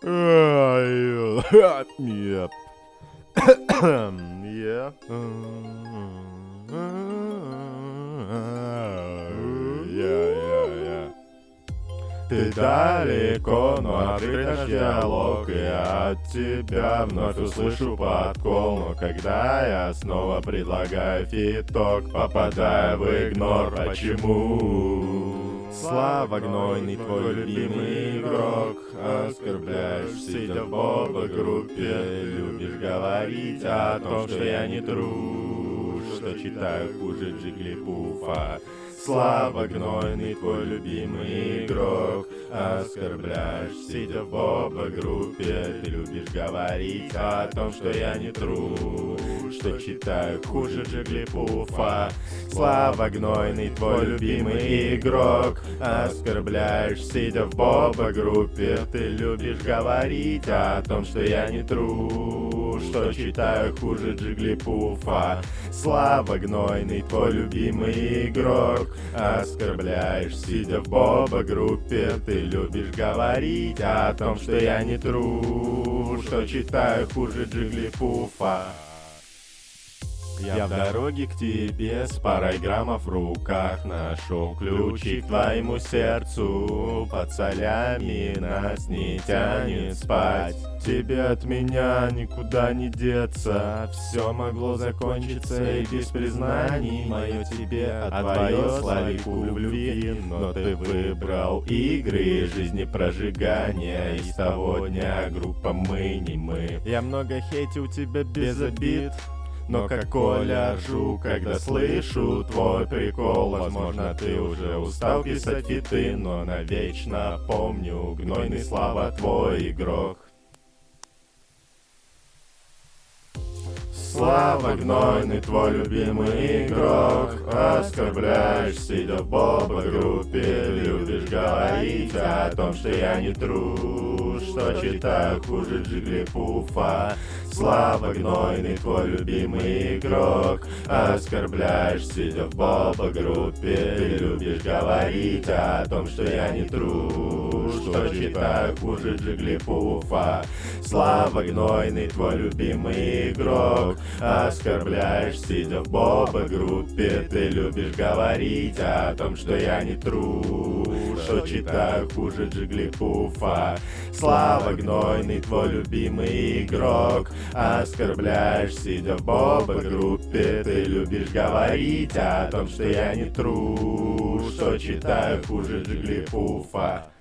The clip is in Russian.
Yep. Yeah. Yeah. Ты далеко, но открыт наш диалог, и от тебя вновь услышу подкол. Но когда я снова предлагаю фиток, попадая в игнор, почему? Слава гнойный, твой любимый игрок, оскорбляешь, сидя в боба-группе. Любишь говорить о том, что я не тру, что читаю хуже Джиглипуфа. Слава гнойный, твой любимый игрок, оскорбляешь, сидя в боба-группе. Ты любишь говорить о том, что я не тру, что читаю хуже Джиглипуфа. Слава гнойный, твой любимый игрок, оскорбляешь, сидя в боба-группе. Ты любишь говорить о том, что я не тру, что читаю хуже Джиглипуфа. Слава гнойный, твой любимый игрок, оскорбляешь, сидя в боба-группе. Ты любишь говорить о том, что я не тру, что читаю хуже Джиглипуфа. Я в дороге к тебе с парой граммов в руках, нашел ключик к твоему сердцу. Под солями нас не тянет спать, тебе от меня никуда не деться. Все могло закончиться и без признаний, мое тебе, а твое славику в любви. Но ты выбрал игры жизнепрожигания, и с того дня группа мы не мы. Я много хейтил тебя без обид, но как Коля ржу, когда слышу твой прикол. Возможно, ты уже устал писать фиты, но навечно помню гнойный Слава твой игрок. Слава гнойный, твой любимый игрок, оскорбляешь, сидя в боба-группе. Любишь говорить о том, что я не тру, что читаю хуже Джиглипуфа. Слава гнойный, твой любимый игрок, оскорбляешь, сидя в боба-группе. Ты любишь говорить о том, что я не тру, что читаю хуже Джиглипуфа. Слава гнойный, твой любимый игрок, оскорбляешь, сидя в боба-группе. Ты любишь говорить о том, что я не тру, что читаю хуже Джиглипуфа. Слава гнойный, твой любимый игрок, оскорбляешь, сидя в боба-группе. Ты любишь говорить о том, что я не тру, что читаю хуже Джиглипуфа.